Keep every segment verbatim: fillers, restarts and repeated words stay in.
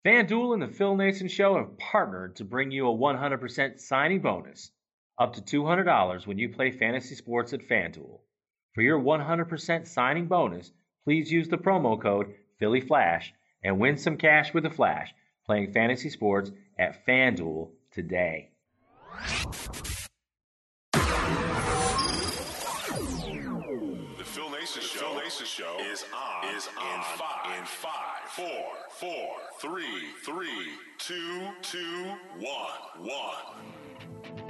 FanDuel and the Phil Nason Show have partnered to bring you a one hundred percent signing bonus, up to two hundred dollars when you play fantasy sports at FanDuel. For your one hundred percent signing bonus, please use the promo code PhillyFlash and win some cash with the Flash playing fantasy sports at FanDuel today. The Phil Nason Show, Phil Nason Show is on, is on in five, in five, four, four, three, three, two, two, one, one.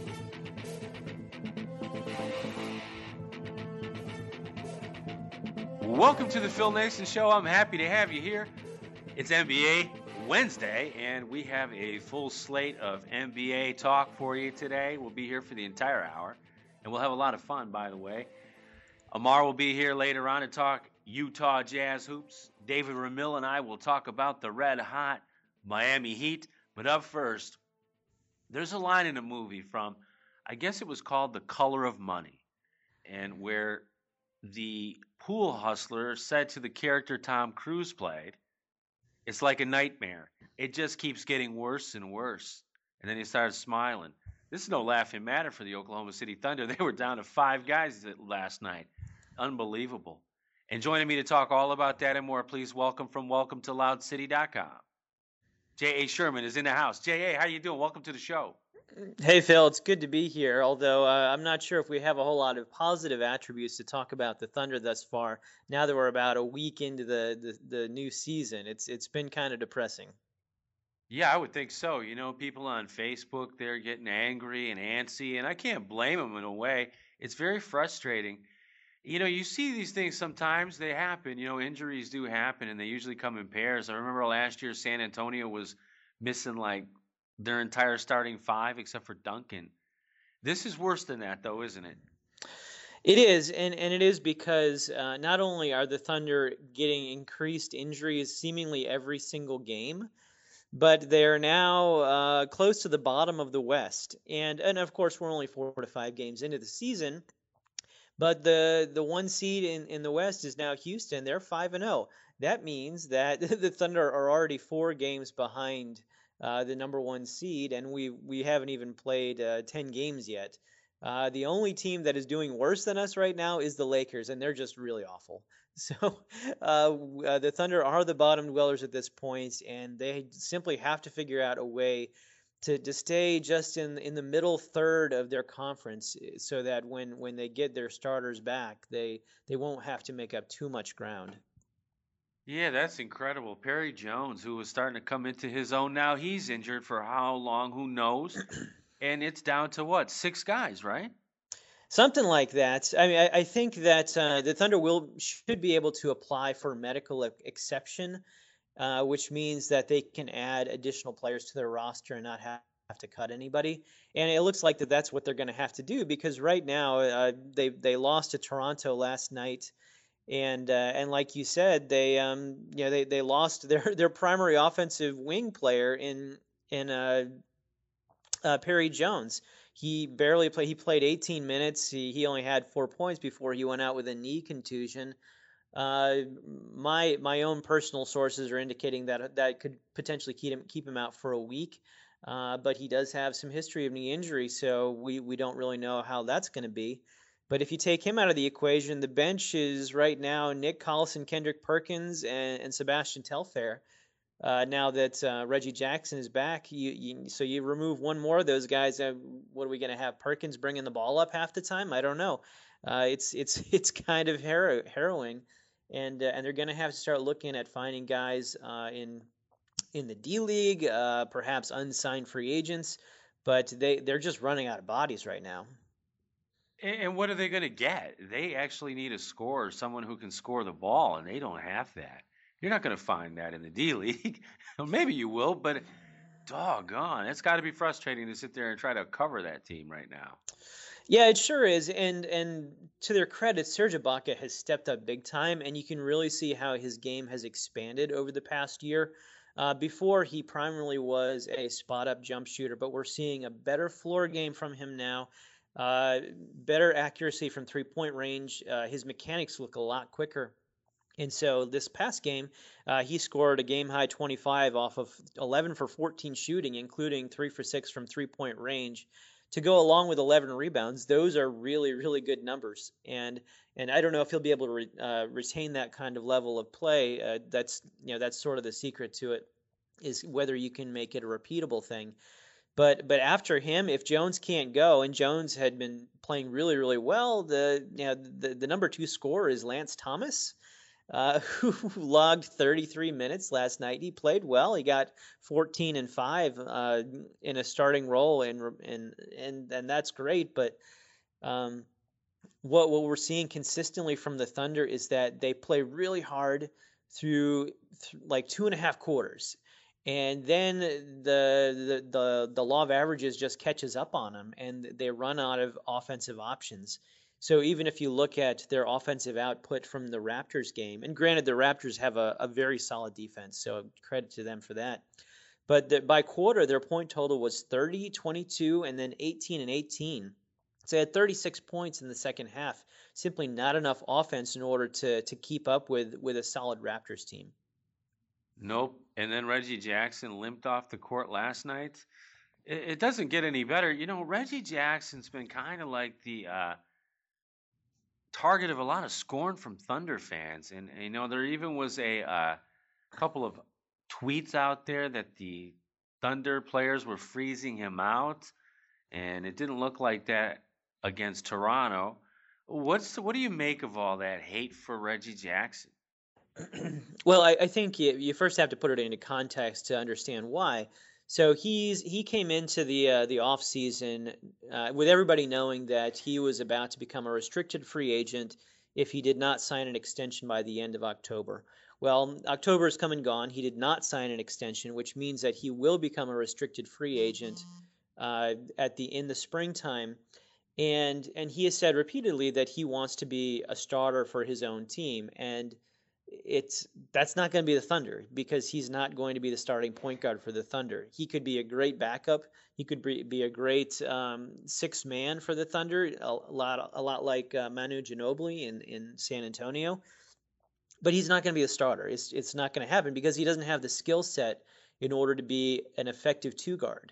Welcome to the Phil Nason Show. I'm happy to have you here. It's N B A Wednesday, and we have a full slate of N B A talk for you today. We'll be here for the entire hour, and we'll have a lot of fun, by the way. Amar will be here later on to talk Utah Jazz hoops. David Ramil and I will talk about the red-hot Miami Heat. But up first, there's a line in a movie from, I guess it was called The Color of Money, and where the pool hustler said to the character Tom Cruise played, "It's like a nightmare. It just keeps getting worse and worse." And then he started smiling. This is no laughing matter for the Oklahoma City Thunder. They were down to five guys last night. Unbelievable. And joining me to talk all about that and more, please welcome from welcome to loud city dot com. J A. Sherman is in the house. J A, how you doing? Welcome to the show. Hey, Phil, it's good to be here, although uh, I'm not sure if we have a whole lot of positive attributes to talk about the Thunder thus far. Now that we're about a week into the, the, the new season, it's it's been kind of depressing. Yeah, I would think so. You know, people on Facebook, they're getting angry and antsy, and I can't blame them in a way. It's very frustrating. You know, you see these things sometimes, they happen. You know, injuries do happen, and they usually come in pairs. I remember last year San Antonio was missing like their entire starting five except for Duncan. This is worse than that, though, isn't it? It is, and, and it is because uh, not only are the Thunder getting increased injuries seemingly every single game, but they're now uh, close to the bottom of the West. And, and of course, we're only four to five games into the season. But the the one seed in, in the West is now Houston. They're five and zero. That means that the Thunder are already four games behind uh, the number one seed, and we we haven't even played uh, ten games yet. Uh, the only team that is doing worse than us right now is the Lakers, and they're just really awful. So uh, uh, the Thunder are the bottom dwellers at this point, and they simply have to figure out a way to, to stay just in in the middle third of their conference, so that when, when they get their starters back, they they won't have to make up too much ground. Yeah, that's incredible. Perry Jones, who was starting to come into his own now, he's injured for how long? Who knows? And it's down to what? Six guys, right? Something like that. I mean, I, I think that uh, the Thunder will should be able to apply for medical e- exception, uh, which means that they can add additional players to their roster and not have, have to cut anybody. And it looks like that that's what they're going to have to do, because right now uh, they they lost to Toronto last night, and uh, and like you said, they um you know they, they lost their their primary offensive wing player in in uh, uh, Perry Jones. He barely played. He played eighteen minutes. He, he only had four points before he went out with a knee contusion. Uh, my my own personal sources are indicating that that could potentially keep him keep him out for a week. Uh, but he does have some history of knee injury, so we, we don't really know how that's going to be. But if you take him out of the equation, the bench is right now Nick Collison, Kendrick Perkins, and, and Sebastian Telfair. Uh, now that uh, Reggie Jackson is back, you, you so you remove one more of those guys. Uh, what are we going to have? Perkins bringing the ball up half the time? I don't know. Uh, it's it's it's kind of harrow, harrowing, and uh, and they're going to have to start looking at finding guys uh, in in the D League, uh, perhaps unsigned free agents, but they they're just running out of bodies right now. And, and what are they going to get? They actually need a scorer, someone who can score the ball, and they don't have that. You're not going to find that in the D League. Maybe you will, but doggone, it's got to be frustrating to sit there and try to cover that team right now. Yeah, it sure is, and and to their credit, Serge Ibaka has stepped up big time, and you can really see how his game has expanded over the past year. Uh, before, he primarily was a spot-up jump shooter, but we're seeing a better floor game from him now, uh, better accuracy from three-point range. Uh, his mechanics look a lot quicker. And so this past game, uh, he scored a game high twenty-five off of eleven for fourteen shooting, including three for six from three point range. To go along with eleven rebounds, those are really, really good numbers. And and I don't know if he'll be able to re, uh, retain that kind of level of play. Uh, that's you know that's sort of the secret to it, is whether you can make it a repeatable thing. But but after him, if Jones can't go, and Jones had been playing really, really well, the you know the, the number two scorer is Lance Thomas, uh, who logged thirty-three minutes last night. He played well. He got fourteen and five uh, in a starting role, and and and and that's great. But um, what what we're seeing consistently from the Thunder is that they play really hard through th- like two and a half quarters, and then the, the the the law of averages just catches up on them, and they run out of offensive options. So even if you look at their offensive output from the Raptors game, and granted the Raptors have a, a very solid defense, so credit to them for that. But the, by quarter, their point total was thirty, twenty-two, and then eighteen and eighteen. So they had thirty-six points in the second half. Simply not enough offense in order to to keep up with with a solid Raptors team. Nope. And then Reggie Jackson limped off the court last night. It, it doesn't get any better. You know, Reggie Jackson's been kind of like the uh, target of a lot of scorn from Thunder fans. And, and you know, there even was a uh, couple of tweets out there that the Thunder players were freezing him out, and it didn't look like that against Toronto. What's what do you make of all that hate for Reggie Jackson? Well, I, I think you, you first have to put it into context to understand why. So he's he came into the uh, the off season uh, with everybody knowing that he was about to become a restricted free agent if he did not sign an extension by the end of October. Well, October has come and gone. He did not sign an extension, which means that he will become a restricted free agent uh, at the in the springtime. And and he has said repeatedly that he wants to be a starter for his own team, and it's that's not going to be the Thunder, because he's not going to be the starting point guard for the Thunder. He could be a great backup. He could be, be a great um, sixth man for the Thunder, a, a lot a lot like uh, Manu Ginobili in, in San Antonio. But he's not going to be a starter. It's it's not going to happen because he doesn't have the skill set in order to be an effective two guard.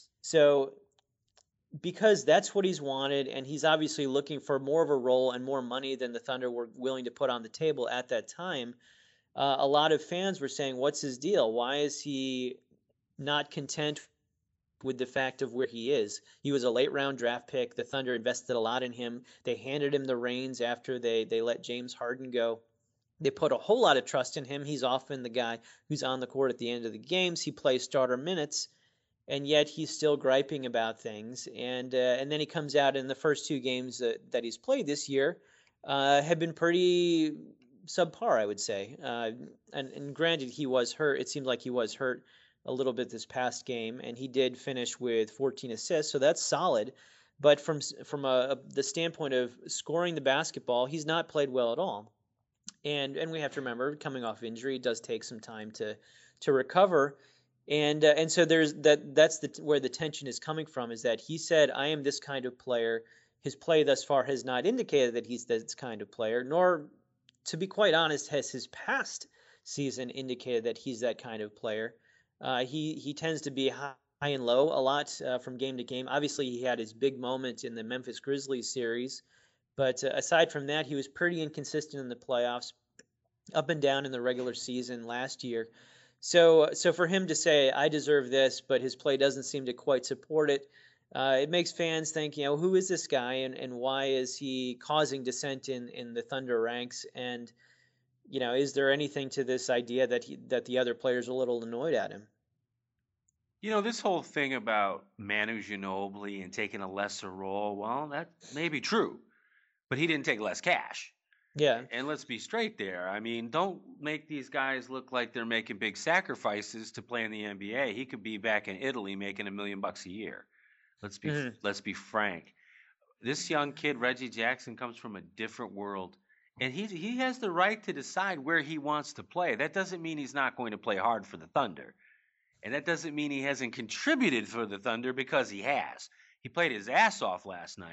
So because that's what he's wanted, and he's obviously looking for more of a role and more money than the Thunder were willing to put on the table at that time, uh, a lot of fans were saying, what's his deal? Why is he not content with the fact of where he is? He was a late round draft pick. The Thunder invested a lot in him. They handed him the reins after they, they let James Harden go. They put a whole lot of trust in him. He's often the guy who's on the court at the end of the games. He plays starter minutes, and yet he's still griping about things. And uh, and then he comes out in the first two games that, that he's played this year uh, have been pretty subpar, I would say. Uh, and, and granted, he was hurt. It seemed like he was hurt a little bit this past game, and he did finish with fourteen assists, so that's solid. But from from a, a, the standpoint of scoring the basketball, he's not played well at all. And and we have to remember, coming off injury, it does take some time to to recover. And uh, and so there's that that's the where the tension is coming from, is that he said, I am this kind of player. His play thus far has not indicated that he's this kind of player, nor, to be quite honest, has his past season indicated that he's that kind of player. Uh, he he tends to be high, high and low a lot uh, from game to game. Obviously, he had his big moment in the Memphis Grizzlies series, but uh, aside from that, he was pretty inconsistent in the playoffs, up and down in the regular season last year. So, so for him to say, I deserve this, but his play doesn't seem to quite support it, uh, it makes fans think, you know, who is this guy, and, and why is he causing dissent in, in the Thunder ranks? And, you know, is there anything to this idea that he, that the other players are a little annoyed at him? You know, this whole thing about Manu Ginobili and taking a lesser role, well, that may be true, but he didn't take less cash. Yeah. And let's be straight there. I mean, don't make these guys look like they're making big sacrifices to play in the N B A. He could be back in Italy making a million bucks a year. Let's be Mm-hmm. let's be frank. This young kid, Reggie Jackson, comes from a different world, and he he has the right to decide where he wants to play. That doesn't mean he's not going to play hard for the Thunder, and that doesn't mean he hasn't contributed for the Thunder, because he has. He played his ass off last night.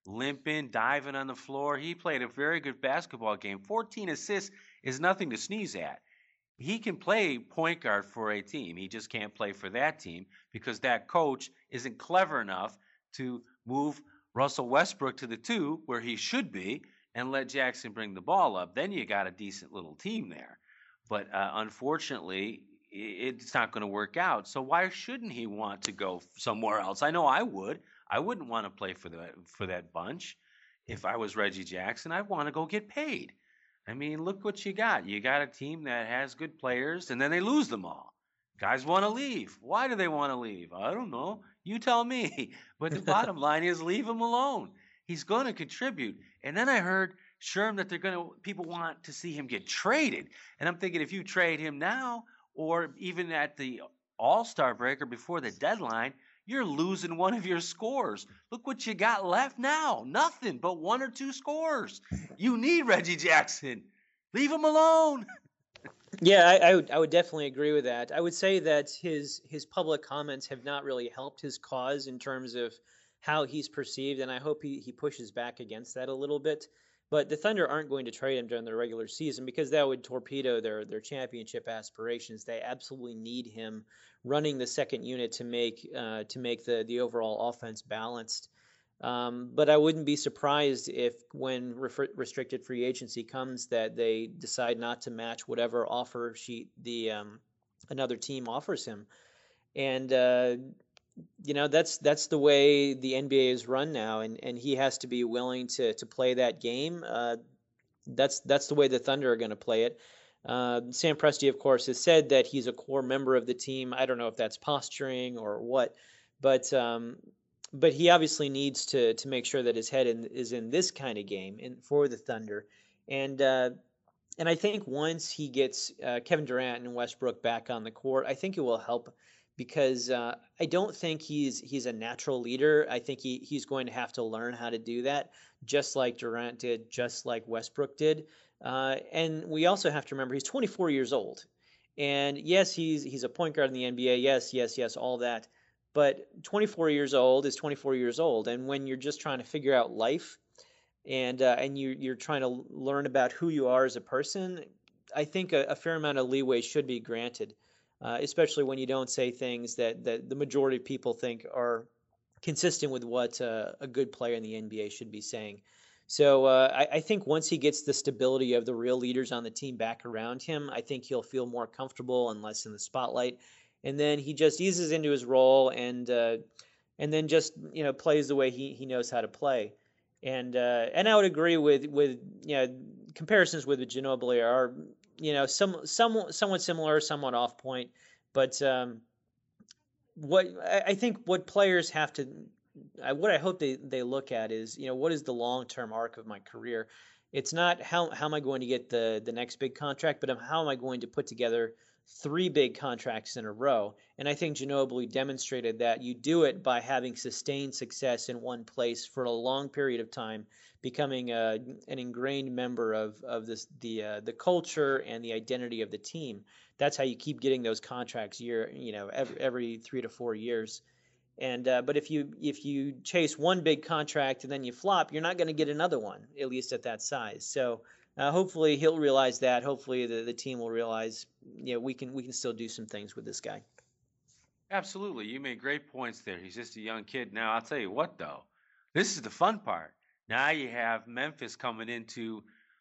limping, diving on the floor. He played a very good basketball game. fourteen assists is nothing to sneeze at. He can play point guard for a team. He just can't play for that team because that coach isn't clever enough to move Russell Westbrook to the two where he should be and let Jackson bring the ball up. Then you got a decent little team there. But uh, unfortunately, it's not going to work out. So why shouldn't he want to go somewhere else? I know I would. I wouldn't want to play for the for that bunch. If I was Reggie Jackson, I'd want to go get paid. I mean, look what you got. You got a team that has good players, and then they lose them all. Guys want to leave. Why do they want to leave? I don't know. You tell me. But the bottom line is leave him alone. He's going to contribute. And then I heard, Sherm, that they're going to people want to see him get traded. And I'm thinking if you trade him now or even at the All-Star break or before the deadline, you're losing one of your scores. Look what you got left now. Nothing but one or two scores. You need Reggie Jackson. Leave him alone. Yeah, I, I would I would definitely agree with that. I would say that his his public comments have not really helped his cause in terms of how he's perceived, and I hope he, he pushes back against that a little bit. But the Thunder aren't going to trade him during the regular season because that would torpedo their their championship aspirations. They absolutely need him running the second unit to make uh, to make the the overall offense balanced. Um, but I wouldn't be surprised if, when re- restricted free agency comes, that they decide not to match whatever offer sheet the um, another team offers him. And uh, you know that's that's the way the N B A is run now, and, and he has to be willing to to play that game. Uh, that's that's the way the Thunder are going to play it. Uh, Sam Presti, of course, has said that he's a core member of the team. I don't know if that's posturing or what, but um, but he obviously needs to to make sure that his head in, is in this kind of game in, for the Thunder, and uh, and I think once he gets uh, Kevin Durant and Westbrook back on the court, I think it will help because uh, I don't think he's he's a natural leader. I think he he's going to have to learn how to do that, just like Durant did, just like Westbrook did. Uh, and we also have to remember he's twenty-four years old, and yes, he's he's a point guard in the N B A. Yes, yes, yes, all that. But twenty-four years old is twenty-four years old, and when you're just trying to figure out life, and uh, and you you're trying to learn about who you are as a person, I think a, a fair amount of leeway should be granted, uh, especially when you don't say things that that the majority of people think are consistent with what uh, a good player in the N B A should be saying. So uh, I, I think once he gets the stability of the real leaders on the team back around him, I think he'll feel more comfortable and less in the spotlight. And then he just eases into his role and uh, and then just you know plays the way he, he knows how to play. And uh, and I would agree with with you know comparisons with Ginobili are you know some some somewhat similar, somewhat off point, but um, what I I think what players have to I, what I hope they, they look at is, you know, what is the long term arc of my career? It's not how how am I going to get the the next big contract, but how am I going to put together three big contracts in a row? And I think Ginobili demonstrated that you do it by having sustained success in one place for a long period of time, becoming a, an ingrained member of of this the uh, the culture and the identity of the team. That's how you keep getting those contracts year, you know, every every three to four years. And uh, but if you if you chase one big contract and then you flop, you're not going to get another one, at least at that size. So uh, hopefully he'll realize that. Hopefully the, the team will realize, you know, we can we can still do some things with this guy. Absolutely. You made great points there. He's just a young kid. Now, I'll tell you what, though. This is the fun part. Now you have Memphis coming into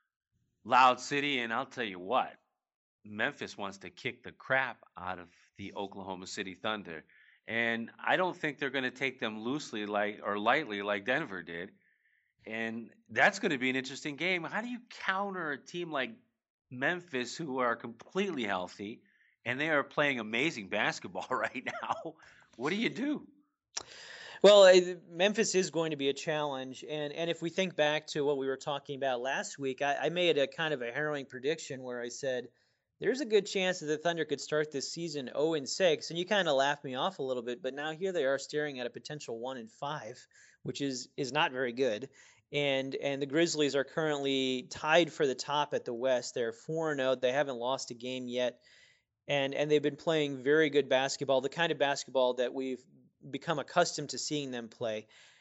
Loud City, and I'll tell you what. Memphis wants to kick the crap out of the Oklahoma City Thunder. And I don't think they're going to take them loosely like or lightly like Denver did. And that's going to be an interesting game. How do you counter a team like Memphis who are completely healthy and they are playing amazing basketball right now? What do you do? Well, uh, Memphis is going to be a challenge, and and if we think back to what we were talking about last week, I, I made a kind of a harrowing prediction where I said there's a good chance that the Thunder could start this season oh and six, and you kind of laughed me off a little bit, but now here they are staring at a potential one and five, which is is not very good. And and the Grizzlies are currently tied for the top at the West. They're four and oh. They haven't lost a game yet, and and they've been playing very good basketball, the kind of basketball that we've become accustomed to seeing them play.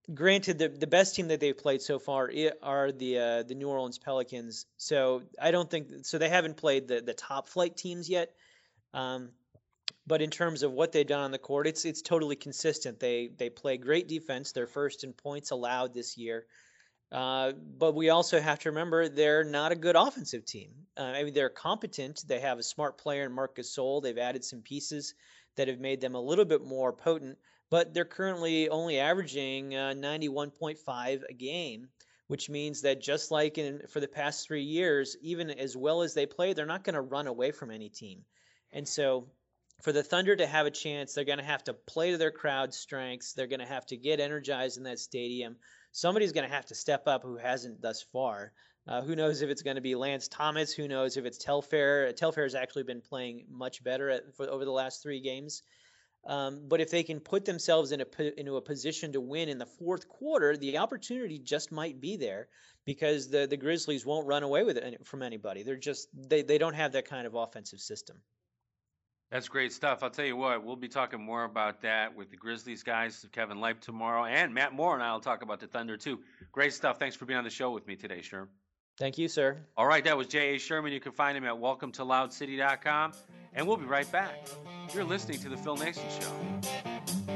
granted, the the best team that they've played so far i- are the uh, the New Orleans Pelicans. So I don't think so. They haven't played the the top flight teams yet. Um, but in terms of what they've done on the court, it's it's totally consistent. They they play great defense. They're first in points allowed this year. Uh, but we also have to remember they're not a good offensive team. Uh, I mean, they're competent. They have a smart player in Marc Gasol. They've added some pieces that have made them a little bit more potent, but they're currently only averaging uh, ninety-one point five a game, which means that just like in for the past three years, even as well as they play, they're not going to run away from any team. And so for the Thunder to have a chance, they're going to have to play to their crowd's strengths. They're going to have to get energized in that stadium. Somebody's going to have to step up who hasn't thus far. Uh, who knows if it's going to be Lance Thomas? Who knows if it's Telfair? Telfair has actually been playing much better at, for, over the last three games. Um, but if they can put themselves in a, into a position to win in the fourth quarter, the opportunity just might be there because the, the Grizzlies won't run away with it from anybody. They're just they, they don't have that kind of offensive system. That's great stuff. I'll tell you what, we'll be talking more about that with the Grizzlies guys, Kevin Leip tomorrow, and Matt Moore and I will talk about the Thunder too. Great stuff. Thanks for being on the show with me today, Sherm. Thank you, sir. All right, that was J A. Sherman. You can find him at welcome to loud city dot com, and we'll be right back. You're listening to The Phil Nason Show.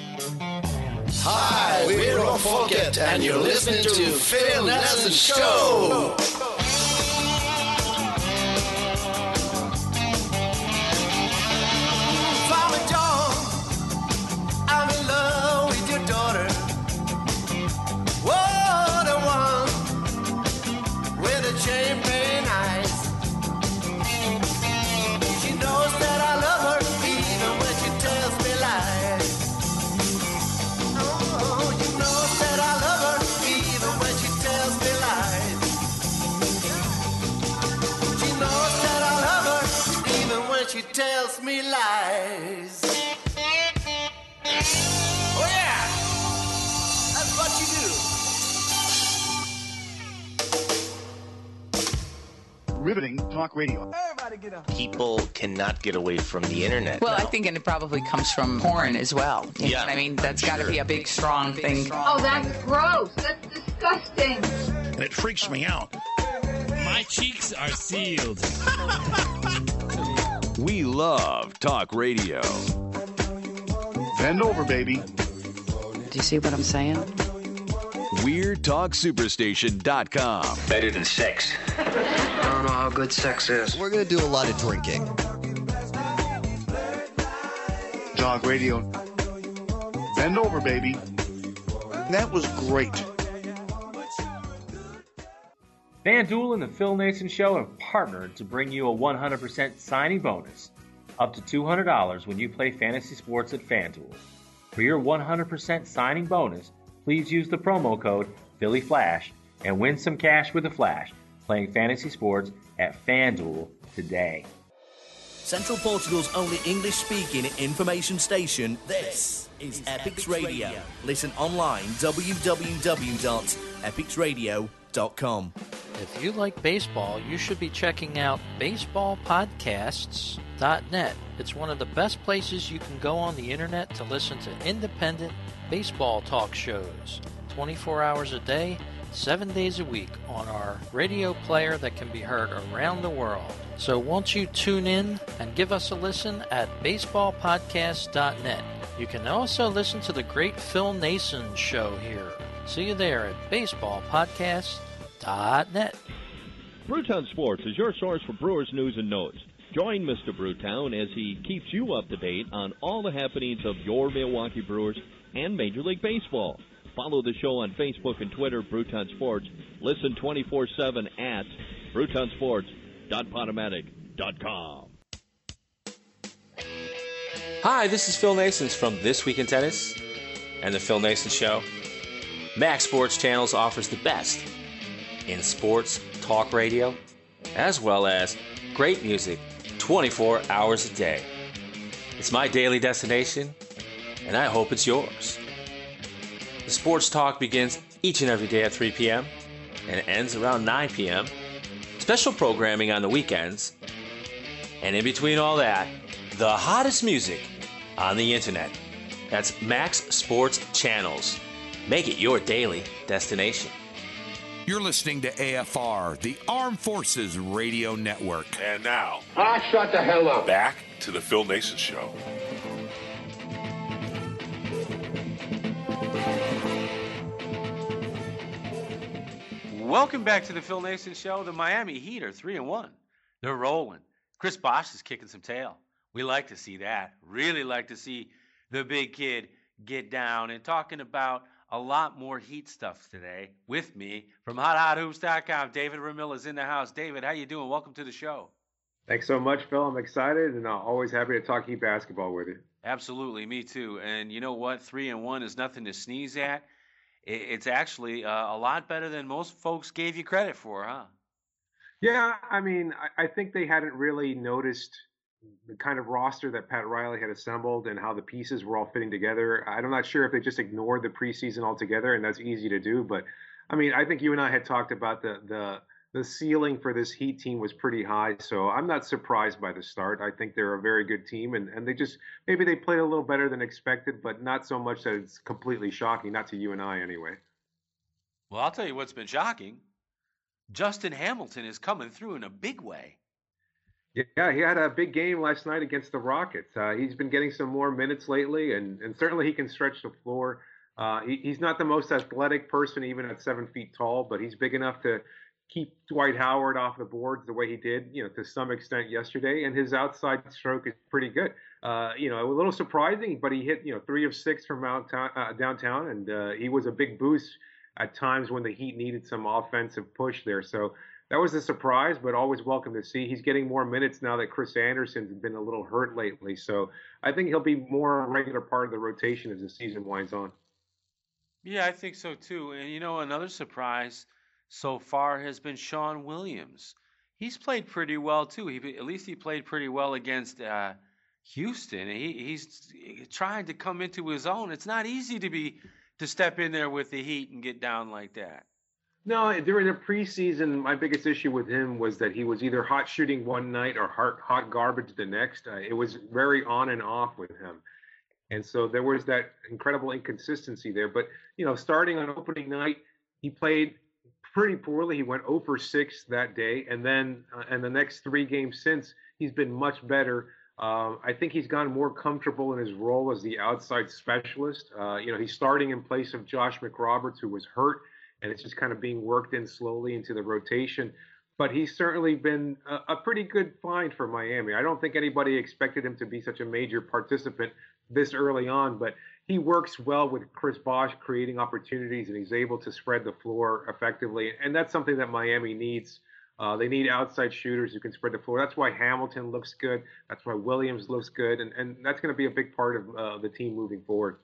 Hi, we're Rob Folket, and you're listening to Phil Nason Show. She tells me lies. Oh yeah, that's what you do. Riveting talk radio. Everybody get up. People cannot get away from the internet. Well, now. I think and it probably comes from porn as well. You yeah, know what I mean, that's got to be a big, strong thing. Oh, that's gross. That's disgusting. And it freaks me out. My cheeks are sealed. We love talk radio. Bend over, baby. Do you see what I'm saying? Weird Talk Superstation dot com. Better than sex. I don't know how good sex is. We're going to do a lot of drinking. Talk radio. Bend over, baby. That was great. FanDuel and the Phil Nason Show have partnered to bring you a one hundred percent signing bonus, up to two hundred dollars when you play fantasy sports at FanDuel. For your one hundred percent signing bonus, please use the promo code PhillyFlash and win some cash with a flash playing fantasy sports at FanDuel today. Central Portugal's only English-speaking information station, this is Epix Radio. Listen online, w w w dot epix radio dot com. If you like baseball, you should be checking out baseball podcasts dot net. It's one of the best places you can go on the internet to listen to independent baseball talk shows. twenty-four hours a day, seven days a week on our radio player that can be heard around the world. So won't you tune in and give us a listen at baseball podcasts dot net. You can also listen to the great Phil Nason Show here. See you there at baseball podcasts dot net. Brewtown Sports is your source for Brewers news and notes. Join Mister Brewtown as he keeps you up to date on all the happenings of your Milwaukee Brewers and Major League Baseball. Follow the show on Facebook and Twitter, Brewtown Sports. Listen twenty-four seven at brewtown sports dot podomatic dot com. Hi, this is Phil Nason from This Week in Tennis and The Phil Nason Show. Max Sports Channels offers the best in sports talk radio, as well as great music twenty-four hours a day. It's my daily destination, and I hope it's yours. The sports talk begins each and every day at three p.m. and ends around nine p.m. Special programming on the weekends, and in between all that, the hottest music on the internet. That's Max Sports Channels. Make it your daily destination. You're listening to A F R, the Armed Forces Radio Network. And now, Ah, shut the hell up. back to the Phil Nason Show. Welcome back to the Phil Nason Show. The Miami Heat are three and one. They're rolling. Chris Bosh is kicking some tail. We like to see that. Really like to see the big kid get down. And talking about a lot more Heat stuff today with me from hot hot hoops dot com. David Ramil is in the house. David, how you doing? Welcome to the show. Thanks so much, Phil. I'm excited and uh, always happy to talk Heat basketball with you. Absolutely, me too. And you know what? Three and one is nothing to sneeze at. It's actually uh, a lot better than most folks gave you credit for, huh? Yeah, I mean, I, I think they hadn't really noticed the kind of roster that Pat Riley had assembled and how the pieces were all fitting together. I'm not sure if they just ignored the preseason altogether, and that's easy to do. But, I mean, I think you and I had talked about the the the ceiling for this Heat team was pretty high, so I'm not surprised by the start. I think they're a very good team, and, and they just maybe they played a little better than expected, but not so much that it's completely shocking, not to you and I anyway. Well, I'll tell you what's been shocking. Justin Hamilton is coming through in a big way. Yeah, he had a big game last night against the Rockets. Uh, he's been getting some more minutes lately, and, and certainly he can stretch the floor. Uh, he, he's not the most athletic person, even at seven feet tall, but he's big enough to keep Dwight Howard off the boards the way he did, you know, to some extent yesterday. And his outside stroke is pretty good. Uh, you know, a little surprising, but he hit, you know, three of six from downtown, uh, downtown and uh, he was a big boost at times when the Heat needed some offensive push there. So that was a surprise, but always welcome to see. He's getting more minutes now that Chris Anderson's been a little hurt lately. So I think he'll be more a regular part of the rotation as the season winds on. Yeah, I think so too. And, you know, another surprise so far has been Sean Williams. He's played pretty well too. He, at least he played pretty well against uh, Houston. He, he's trying to come into his own. It's not easy to be to step in there with the Heat and get down like that. No, during the preseason, my biggest issue with him was that he was either hot shooting one night or hot, hot garbage the next. Uh, it was very on and off with him. And so there was that incredible inconsistency there. But, you know, starting on opening night, he played pretty poorly. He went zero for six that day. And then uh, and the next three games since, he's been much better. Uh, I think he's gotten more comfortable in his role as the outside specialist. Uh, you know, he's starting in place of Josh McRoberts, who was hurt. And it's just kind of being worked in slowly into the rotation. But he's certainly been a, a pretty good find for Miami. I don't think anybody expected him to be such a major participant this early on, but he works well with Chris Bosh creating opportunities, and he's able to spread the floor effectively. And that's something that Miami needs. Uh, they need outside shooters who can spread the floor. That's why Hamilton looks good. That's why Williams looks good. And, and that's going to be a big part of uh, the team moving forward.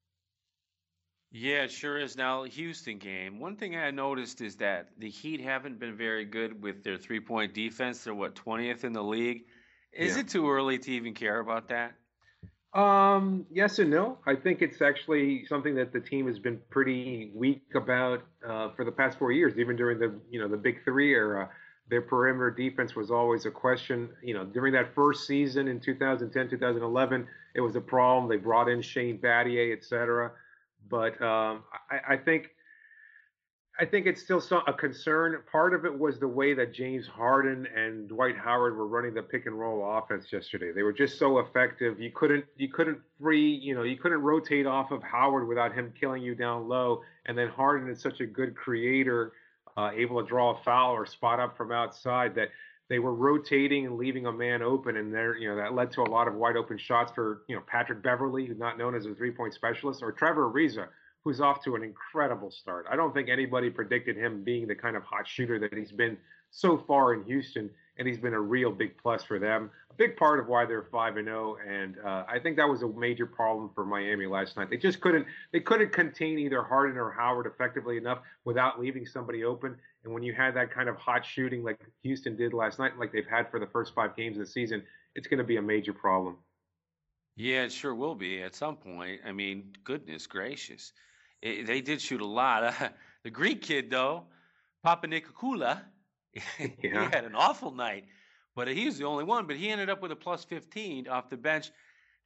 Yeah, it sure is. Now, Houston game. One thing I noticed is that the Heat haven't been very good with their three-point defense. They're, what, twentieth in the league? Is Yeah. it too early to even care about that? Um, yes and no. I think it's actually something that the team has been pretty weak about uh, for the past four years. Even during the you know the Big Three era, their perimeter defense was always a question. You know, during that first season in two thousand ten, two thousand eleven, it was a problem. They brought in Shane Battier, et cetera. But um, I, I think I think it's still so, a concern. Part of it was the way that James Harden and Dwight Howard were running the pick and roll offense yesterday. They were just so effective. You couldn't you couldn't free you know you couldn't rotate off of Howard without him killing you down low. And then Harden is such a good creator, uh, able to draw a foul or spot up from outside, that they were rotating and leaving a man open, and there you know that led to a lot of wide open shots for you know Patrick Beverly, who's not known as a three point specialist, or Trevor Ariza, who's off to an incredible start. I don't think anybody predicted him being the kind of hot shooter that he's been so far in Houston, and he's been a real big plus for them. A big part of why they're five and zero, and uh, I think that was a major problem for Miami last night. They just couldn't they couldn't contain either Harden or Howard effectively enough without leaving somebody open. And when you had that kind of hot shooting like Houston did last night, like they've had for the first five games of the season, it's going to be a major problem. Yeah, it sure will be at some point. I mean, goodness gracious. It, they did shoot a lot. Uh, the Greek kid, though, Papa Nikakula, he had an awful night. But he was the only one. But he ended up with a plus fifteen off the bench.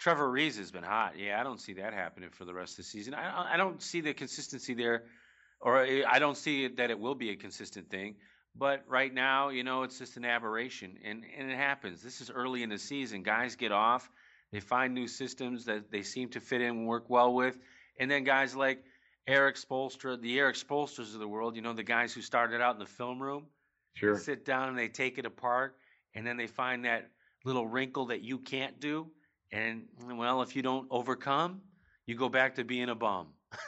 Trevor Reeves has been hot. Yeah, I don't see that happening for the rest of the season. I, I don't see the consistency there, or I don't see that it will be a consistent thing. But right now, you know, it's just an aberration, and, and it happens. This is early in the season. Guys get off. They find new systems that they seem to fit in and work well with. And then guys like Eric Spoelstra, the Eric Spoelstras of the world, you know, the guys who started out in the film room, sure, they sit down and they take it apart, and then they find that little wrinkle that you can't do. And, well, if you don't overcome, you go back to being a bum.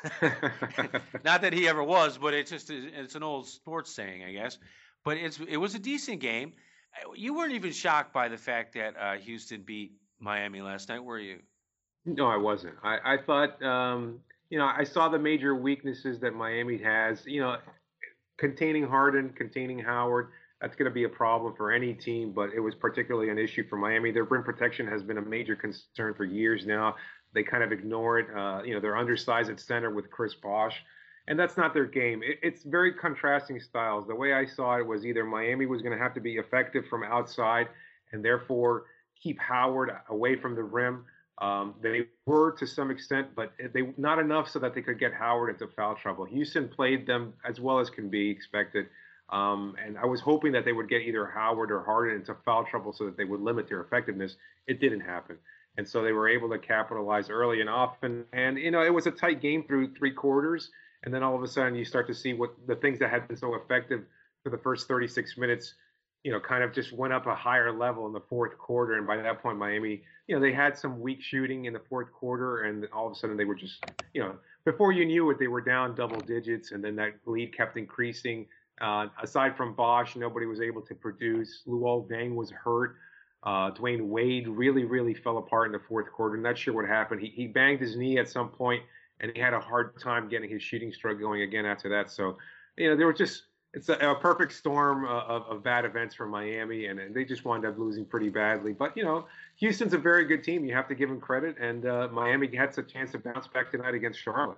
Not that he ever was, but it's just it's an old sports saying, I guess. But it's it was a decent game. You weren't even shocked by the fact that uh, Houston beat Miami last night, were you? No, I wasn't. I, I thought, um, you know, I saw the major weaknesses that Miami has. You know, containing Harden, containing Howard, that's going to be a problem for any team, but it was particularly an issue for Miami. Their rim protection has been a major concern for years now. They kind of ignore it. Uh, you know, they're undersized at center with Chris Bosh, and that's not their game. It, it's very contrasting styles. The way I saw it was either Miami was going to have to be effective from outside and therefore keep Howard away from the rim. Um, they were to some extent, but they not enough so that they could get Howard into foul trouble. Houston played them as well as can be expected. Um, and I was hoping that they would get either Howard or Harden into foul trouble so that they would limit their effectiveness. It didn't happen. And so they were able to capitalize early and often. And, you know, it was a tight game through three quarters. And then all of a sudden you start to see what the things that had been so effective for the first thirty-six minutes, you know, kind of just went up a higher level in the fourth quarter. And by that point, Miami, you know, they had some weak shooting in the fourth quarter. And all of a sudden they were just, you know, before you knew it, they were down double digits. And then that lead kept increasing. Uh, aside from Bosh, nobody was able to produce. Luol Deng was hurt. Uh, Dwayne Wade really, really fell apart in the fourth quarter. Not sure what happened. He he banged his knee at some point, and he had a hard time getting his shooting stroke going again after that. So, you know, there was just it's a, a perfect storm of, of bad events for Miami, and, and they just wound up losing pretty badly. But, you know, Houston's a very good team. You have to give them credit, and uh, Miami had a chance to bounce back tonight against Charlotte.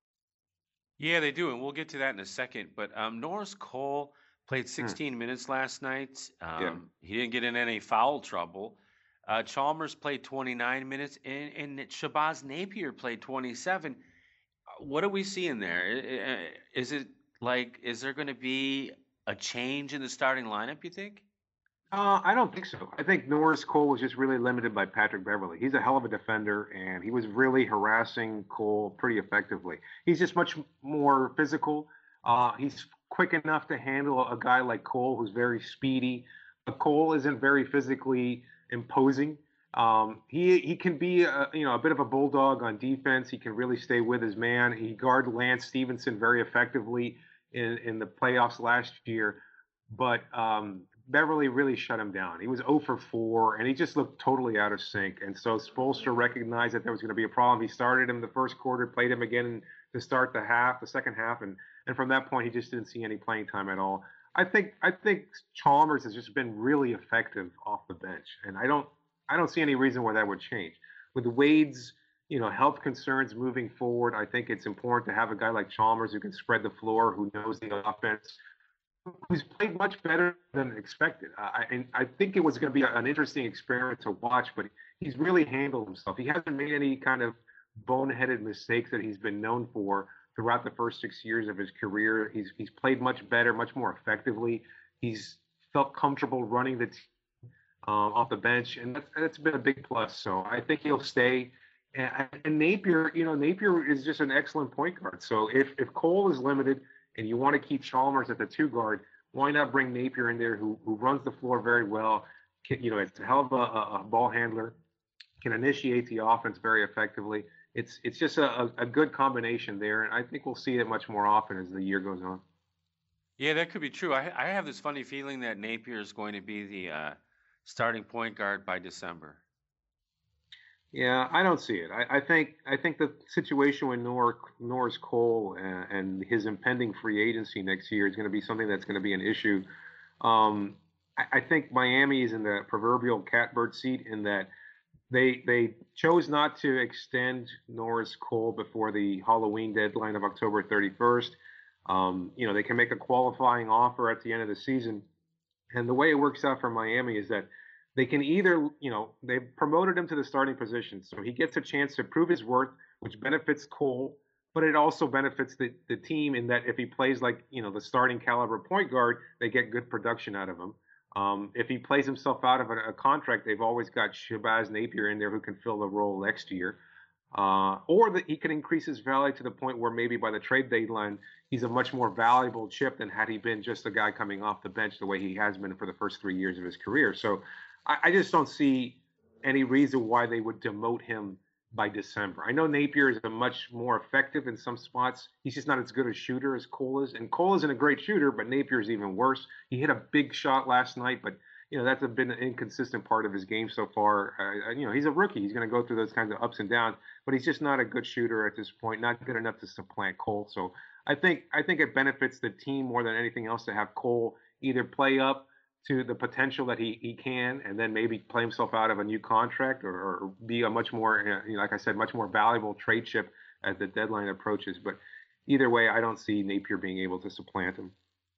Yeah, they do, and we'll get to that in a second. But um, Norris Cole played sixteen hmm. minutes last night. Um, yeah. He didn't get in any foul trouble. Uh, Chalmers played twenty-nine minutes, and, and Shabazz Napier played twenty-seven. What are we seeing there? Is it like, is there going to be a change in the starting lineup, you think? Uh, I don't think so. I think Norris Cole was just really limited by Patrick Beverley. He's a hell of a defender, and he was really harassing Cole pretty effectively. He's just much more physical. Uh, he's quick enough to handle a guy like Cole, who's very speedy. But Cole isn't very physically imposing. Um, he he can be a, you know a bit of a bulldog on defense. He can really stay with his man. He guarded Lance Stevenson very effectively in in the playoffs last year, but um, Beverly really shut him down. He was zero for four, and he just looked totally out of sync. And so Spoelstra recognized that there was going to be a problem. He started him the first quarter, played him again to start the half, the second half, and and from that point, he just didn't see any playing time at all. I think I think Chalmers has just been really effective off the bench, and I don't I don't see any reason why that would change. With Wade's you know health concerns moving forward, I think it's important to have a guy like Chalmers who can spread the floor, who knows the offense, who's played much better than expected. I, and I think it was going to be an interesting experiment to watch, but he's really handled himself. He hasn't made any kind of boneheaded mistakes that he's been known for throughout the first six years of his career. He's he's played much better, much more effectively. He's felt comfortable running the team um, off the bench, and that's, that's been a big plus. So I think he'll stay. And, and Napier, you know, Napier is just an excellent point guard. So if, if Cole is limited and you want to keep Chalmers at the two guard, why not bring Napier in there, who who runs the floor very well? Can, you know, it's a hell of a, a ball handler, can initiate the offense very effectively. It's it's just a, a good combination there, and I think we'll see it much more often as the year goes on. Yeah, that could be true. I, I have this funny feeling that Napier is going to be the uh, starting point guard by December. Yeah, I don't see it. I, I think I think the situation with Nor, Norris Cole and, and his impending free agency next year is going to be something that's going to be an issue. Um, I, I think Miami is in the proverbial catbird seat in that They they chose not to extend Norris Cole before the Halloween deadline of October thirty-first. Um, you know, they can make a qualifying offer at the end of the season. And the way it works out for Miami is that they can either, you know, they've promoted him to the starting position, so he gets a chance to prove his worth, which benefits Cole, but it also benefits the, the team in that if he plays like, you know, the starting caliber point guard, they get good production out of him. Um, if he plays himself out of a, a contract, they've always got Shabazz Napier in there who can fill the role next year. Uh, or that he can increase his value to the point where maybe by the trade deadline, he's a much more valuable chip than had he been just a guy coming off the bench the way he has been for the first three years of his career. So I, I just don't see any reason why they would demote him by December. I know Napier is a much more effective in some spots. He's just not as good a shooter as Cole is. And Cole isn't a great shooter, but Napier is even worse. He hit a big shot last night, but you know, that's been an inconsistent part of his game so far. Uh, you know, he's a rookie. He's going to go through those kinds of ups and downs, but he's just not a good shooter at this point, not good enough to supplant Cole. So I think I think it benefits the team more than anything else to have Cole either play up to the potential that he, he can and then maybe play himself out of a new contract or, or be a much more, you know, like I said, much more valuable trade chip as the deadline approaches. But either way, I don't see Napier being able to supplant him.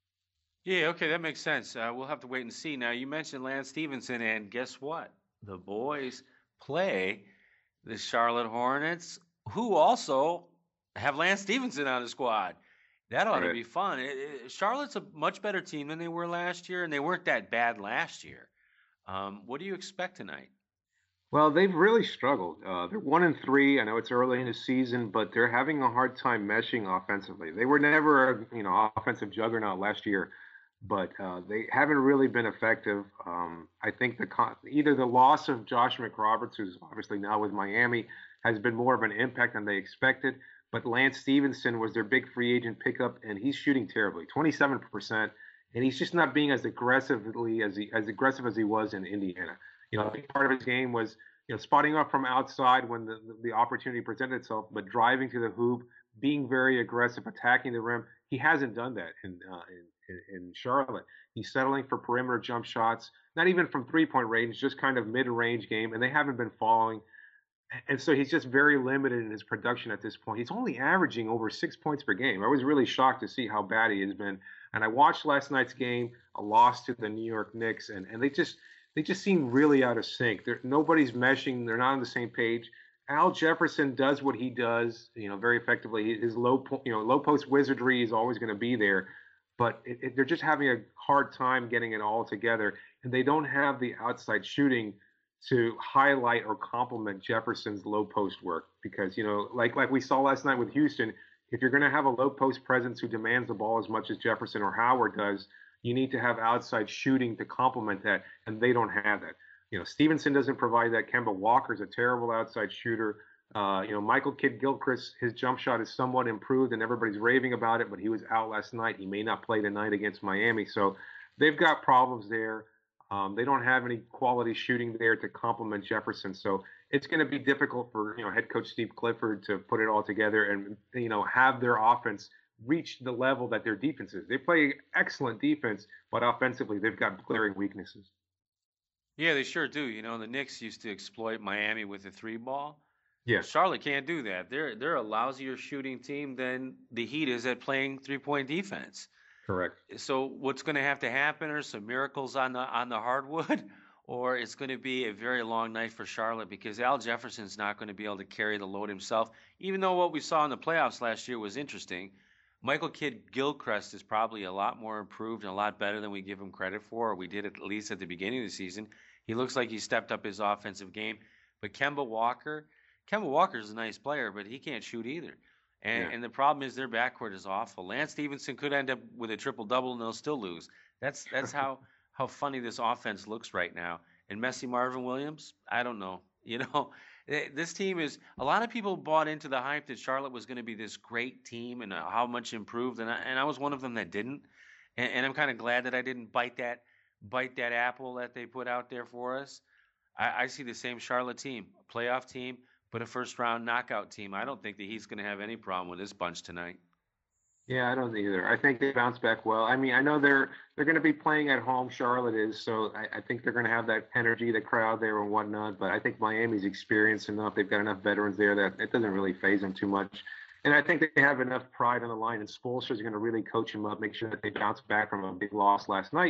Yeah, okay, that makes sense. Uh, we'll have to wait and see. Now, you mentioned Lance Stephenson, and guess what? The boys play the Charlotte Hornets, who also have Lance Stephenson on the squad. That ought right. to be fun. It, it, Charlotte's a much better team than they were last year, and they weren't that bad last year. Um, what do you expect tonight? Well, they've really struggled. Uh, they're one and three. I know it's early in the season, but they're having a hard time meshing offensively. They were never a you know offensive juggernaut last year, but uh, they haven't really been effective. Um, I think the con- either the loss of Josh McRoberts, who's obviously now with Miami, has been more of an impact than they expected. But Lance Stephenson was their big free agent pickup, and he's shooting terribly, twenty-seven percent, and he's just not being as aggressively as he as aggressive as he was in Indiana. You know, a big part of his game was you know spotting up from outside when the the opportunity presented itself, but driving to the hoop, being very aggressive, attacking the rim. He hasn't done that in uh, in, in Charlotte. He's settling for perimeter jump shots, not even from three-point range, just kind of mid-range game, and they haven't been following. And so he's just very limited in his production at this point. He's only averaging over six points per game. I was really shocked to see how bad he has been. And I watched last night's game, a loss to the New York Knicks, and, and they just they just seem really out of sync. They're, nobody's meshing. They're not on the same page. Al Jefferson does what he does, you know, very effectively. His low, you know, low post wizardry is always going to be there, but it, it, they're just having a hard time getting it all together, and they don't have the outside shooting to highlight or complement Jefferson's low post work. Because, you know, like like we saw last night with Houston, if you're going to have a low post presence who demands the ball as much as Jefferson or Howard does, you need to have outside shooting to complement that, and they don't have that. You know, Stevenson doesn't provide that. Kemba Walker's a terrible outside shooter. Uh, you know, Michael Kidd-Gilchrist, his jump shot is somewhat improved, and everybody's raving about it, but he was out last night. He may not play tonight against Miami. So they've got problems there. Um, they don't have any quality shooting there to complement Jefferson. So it's going to be difficult for, you know, head coach Steve Clifford to put it all together and, you know, have their offense reach the level that their defense is. They play excellent defense, but offensively they've got glaring weaknesses. Yeah, they sure do. You know, the Knicks used to exploit Miami with the three ball. Yeah. Charlotte can't do that. They're they're a lousier shooting team than the Heat is at playing three-point defense. Correct. So what's going to have to happen are some miracles on the on the hardwood, or it's going to be a very long night for Charlotte because Al Jefferson's not going to be able to carry the load himself. Even though what we saw in the playoffs last year was interesting, Michael Kidd-Gilchrist is probably a lot more improved and a lot better than we give him credit for, or we did at least at the beginning of the season. He looks like he stepped up his offensive game. But Kemba Walker, Kemba Walker's a nice player, but he can't shoot either. And, yeah. and the problem is their backcourt is awful. Lance Stephenson could end up with a triple-double, and they'll still lose. That's that's how, how funny this offense looks right now. And Messi Marvin Williams, I don't know. You know, this team is – a lot of people bought into the hype that Charlotte was going to be this great team and how much improved, and I, and I was one of them that didn't. And, and I'm kind of glad that I didn't bite that bite that apple that they put out there for us. I, I see the same Charlotte team, a playoff team, but a first-round knockout team. I don't think that he's going to have any problem with this bunch tonight. Yeah, I don't either. I think they bounce back well. I mean, I know they're they're going to be playing at home. Charlotte is, so I, I think they're going to have that energy, the crowd there and whatnot. But I think Miami's experienced enough. They've got enough veterans there that it doesn't really faze them too much. And I think they have enough pride on the line, and Spoelstra's going to really coach them up, make sure that they bounce back from a big loss last night.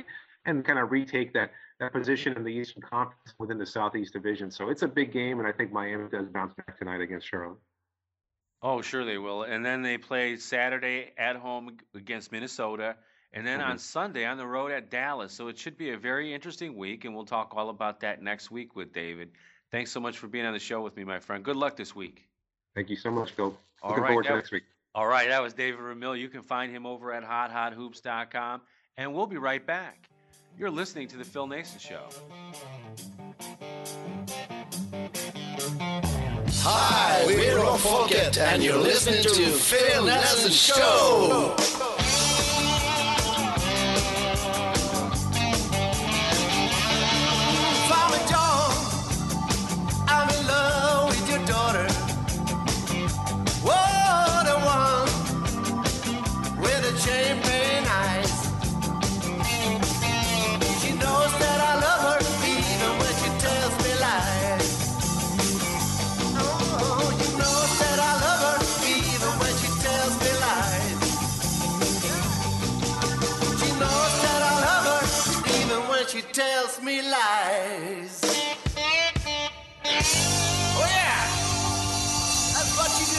and kind of retake that that position in the Eastern Conference within the Southeast Division. So it's a big game, and I think Miami does bounce back tonight against Charlotte. Oh, sure they will. And then they play Saturday at home against Minnesota, and then Mm-hmm. on Sunday on the road at Dallas. So it should be a very interesting week, and we'll talk all about that next week with David. Thanks so much for being on the show with me, my friend. Good luck this week. Thank you so much, Phil. All Looking right, forward that- to next week. All right, that was David Ramil. You can find him over at hot hot hoops dot com, and we'll be right back. You're listening to The Phil Nason Show. Hi, we're Rob Fockett, and you're listening to Phil Nelson Show. Father John, I'm in love with your daughter. Oh, the one with the champagne eyes. She knows that I love her even when she tells me lies. Oh, she knows that I love her even when she tells me lies. She knows that I love her even when she tells me lies. Oh yeah, that's what you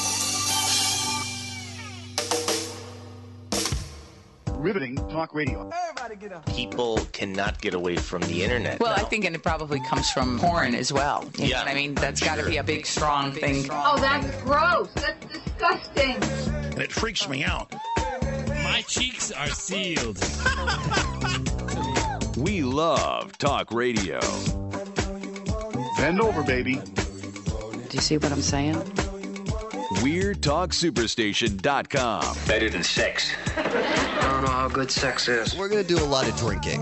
do. Riveting talk radio. Everybody get up. People cannot get away from the internet. Well, now. I think and it probably comes from porn as well. You Yeah, know what I mean, that's I'm got to sure. be a big, strong thing. Oh, that's gross. That's disgusting. And it freaks me out. My cheeks are sealed. We love talk radio. Bend over, baby. Do you see what I'm saying? Weird Talk Superstation dot com. Better than sex. I don't know how good sex is. We're going to do a lot of drinking.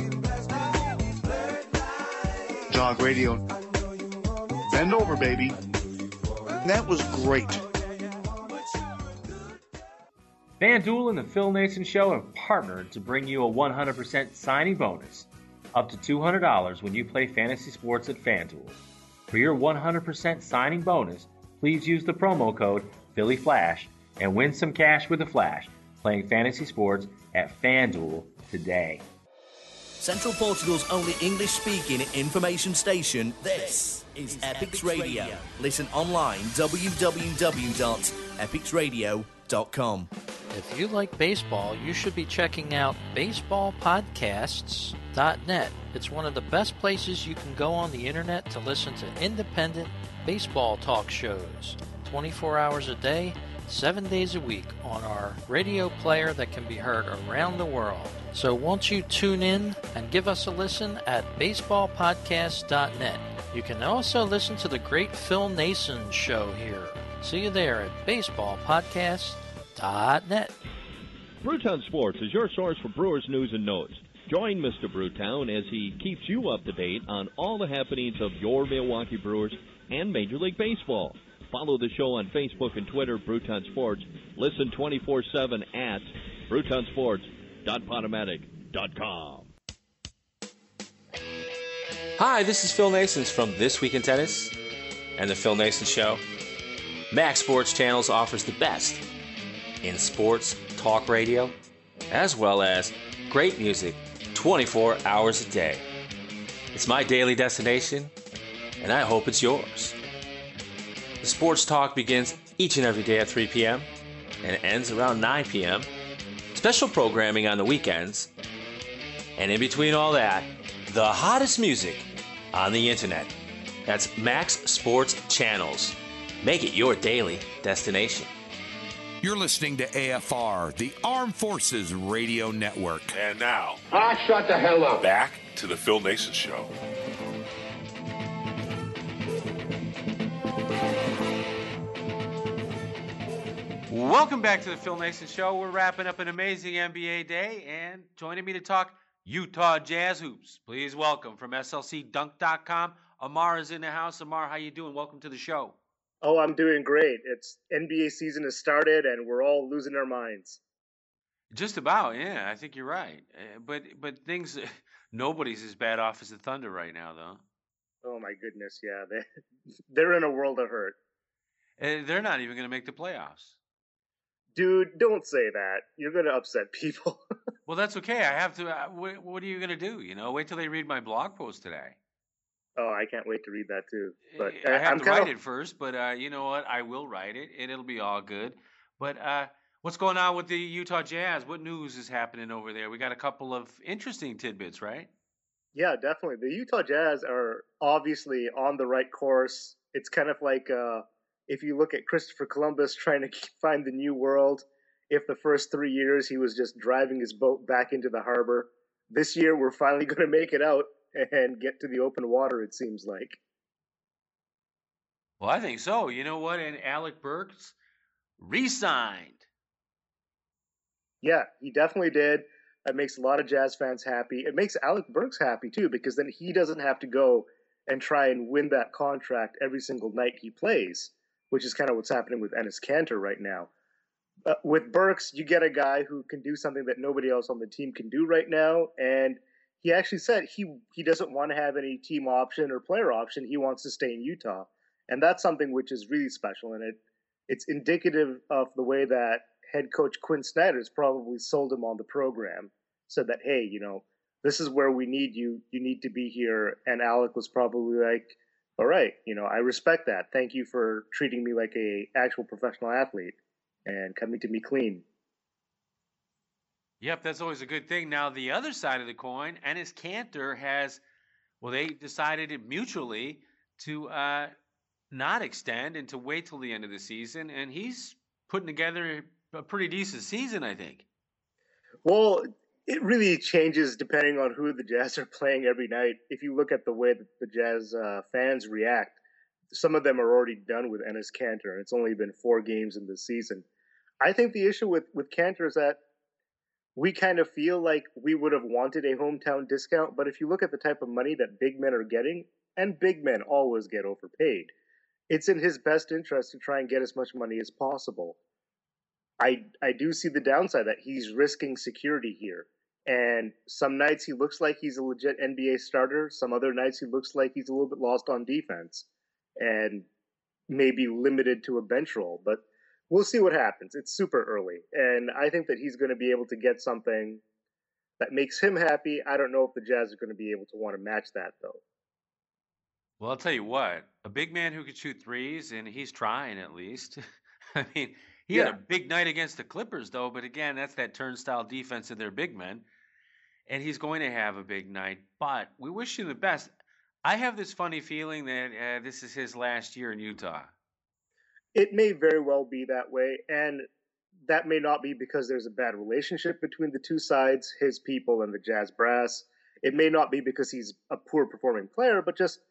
Dog radio. Bend over, baby. That was great. FanDuel and the Phil Nason Show have partnered to bring you a one hundred percent signing bonus, up to two hundred dollars when you play fantasy sports at FanDuel. For your one hundred percent signing bonus, please use the promo code PhillyFlash and win some cash with a flash playing fantasy sports at FanDuel today. Central Portugal's only English-speaking information station. This is Epix Radio. Listen online, w w w dot epix radio dot com. If you like baseball, you should be checking out baseball podcasts dot net. It's one of the best places you can go on the internet to listen to independent baseball talk shows. twenty-four hours a day, seven days a week on our radio player that can be heard around the world. So won't you tune in and give us a listen at baseball podcasts dot net. You can also listen to the great Phil Nason show here. See you there at baseball podcasts dot net. Brewtown Sports is your source for Brewers news and notes. Join Mister Brewtown as he keeps you up to date on all the happenings of your Milwaukee Brewers and Major League Baseball. Follow the show on Facebook and Twitter, Brewtown Sports. Listen twenty-four seven at brewtown sports dot podomatic dot com. Hi, this is Phil Nason from This Week in Tennis and the Phil Nason Show. Max Sports Channels offers the best in sports talk radio, as well as great music twenty-four hours a day. It's my daily destination, and I hope it's yours. The sports talk begins each and every day at three p.m. and it ends around nine p.m. Special programming on the weekends, and in between all that, the hottest music on the internet. That's Max Sports Channels. Make it your daily destination. You're listening to A F R, the Armed Forces Radio Network. And now, Ah, shut the hell up. back to the Phil Nason Show. Welcome back to the Phil Nason Show. We're wrapping up an amazing N B A day, and joining me to talk Utah Jazz hoops, please welcome from S L C dunk dot com, Amar is in the house. Amar, how you doing? Welcome to the show. Oh, I'm doing great. It's N B A season has started, and we're all losing our minds. Just about, yeah. I think you're right. Uh, but but things, nobody's as bad off as the Thunder right now, though. Oh my goodness, yeah, they they're in a world of hurt. Uh, they're not even going to make the playoffs. Dude, don't say that. You're gonna upset people. Well, that's okay. I have to. Uh, wh- what are you going to do? You know, wait till they read my blog post today. Oh, I can't wait to read that too. But I have I'm to kind write of, it first, but uh, you know what? I will write it, and it'll be all good. But uh, what's going on with the Utah Jazz? What news is happening over there? We got a couple of interesting tidbits, right? yeah, definitely. The Utah Jazz are obviously on the right course. It's kind of like uh, if you look at Christopher Columbus trying to find the new world. If the first three years he was just driving his boat back into the harbor, this year we're finally going to make it out and get to the open water, it seems like. Well, I think so. You know what? And Alec Burks re-signed. Yeah, he definitely did. That makes a lot of Jazz fans happy. It makes Alec Burks happy too, because then he doesn't have to go and try and win that contract every single night he plays, which is kind of what's happening with Enes Kanter right now. Uh, with Burks, you get a guy who can do something that nobody else on the team can do right now, and he actually said he he doesn't want to have any team option or player option. He wants to stay in Utah, and that's something which is really special, and it it's indicative of the way that head coach Quinn Snyder's probably sold him on the program, said that, hey, you know, this is where we need you. You need to be here. And Alec was probably like, all right, you know, I respect that. Thank you for treating me like a actual professional athlete and coming to me clean. Yep, that's always a good thing. Now, the other side of the coin, Enes Kanter has, well, they decided it mutually to uh, not extend and to wait till the end of the season, and he's putting together a pretty decent season, I think. Well, it really changes depending on who the Jazz are playing every night. If you look at the way that the Jazz uh, fans react, some of them are already done with Enes Kanter, and it's only been four games in this season. I think the issue with, with Kanter is that we kind of feel like we would have wanted a hometown discount, but if you look at the type of money that big men are getting, and big men always get overpaid, it's in his best interest to try and get as much money as possible. I I do see the downside that he's risking security here. And some nights he looks like he's a legit N B A starter. Some other nights he looks like he's a little bit lost on defense and maybe limited to a bench role. But we'll see what happens. It's super early. And I think that he's going to be able to get something that makes him happy. I don't know if the Jazz are going to be able to want to match that, though. Well, I'll tell you what, a big man who can shoot threes, and he's trying at least. I mean, he Yeah. had a big night against the Clippers, though, but again, that's that turnstile defense of their big men. And he's going to have a big night, but we wish him the best. I have this funny feeling that uh, this is his last year in Utah. It may very well be that way, and that may not be because there's a bad relationship between the two sides, his people and the Jazz brass. It may not be because he's a poor performing player, but just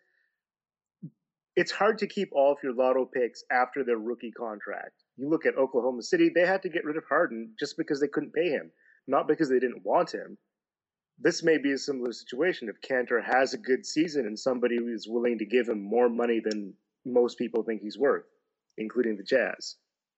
it's hard to keep all of your lotto picks after their rookie contract. You look at Oklahoma City, they had to get rid of Harden just because they couldn't pay him, not because they didn't want him. This may be a similar situation if Kanter has a good season and somebody is willing to give him more money than most people think he's worth, including the Jazz.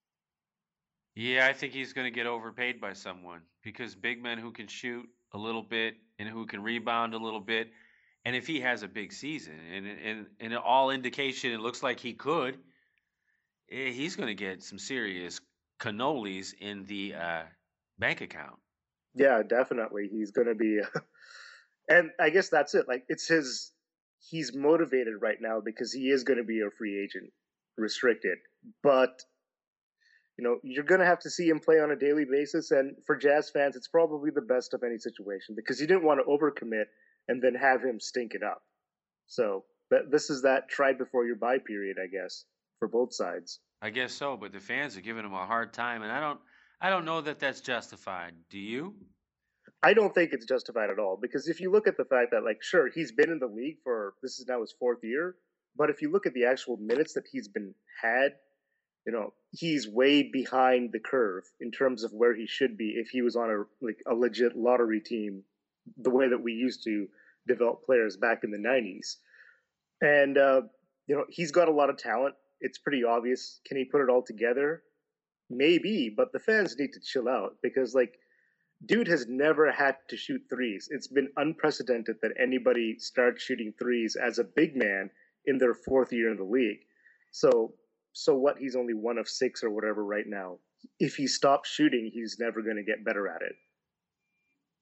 Yeah, I think he's going to get overpaid by someone because big men who can shoot a little bit and who can rebound a little bit, and if he has a big season, and and, and all indication it looks like he could, eh, he's going to get some serious cannolis in the uh, bank account. Yeah, definitely. He's going to be, and I guess that's it. Like it's his, he's motivated right now because he is going to be a free agent, restricted. But you know, you're going to have to see him play on a daily basis. And for Jazz fans, it's probably the best of any situation because you didn't want to overcommit and then have him stink it up. So but this is that try before you buy period, I guess, for both sides. I guess so, but the fans are giving him a hard time, and I don't, I don't know that that's justified. Do you? I don't think it's justified at all because if you look at the fact that, like, sure, he's been in the league for this is now his fourth year, but if you look at the actual minutes that he's been had, you know, he's way behind the curve in terms of where he should be if he was on a like a legit lottery team, the way that we used to develop players back in the nineties. And uh, you know, he's got a lot of talent. It's pretty obvious. Can he put it all together? Maybe, but the fans need to chill out because, like, dude has never had to shoot threes. It's been unprecedented that anybody starts shooting threes as a big man in their fourth year in the league. So, so what? He's only one of six or whatever right now. If he stops shooting, he's never going to get better at it.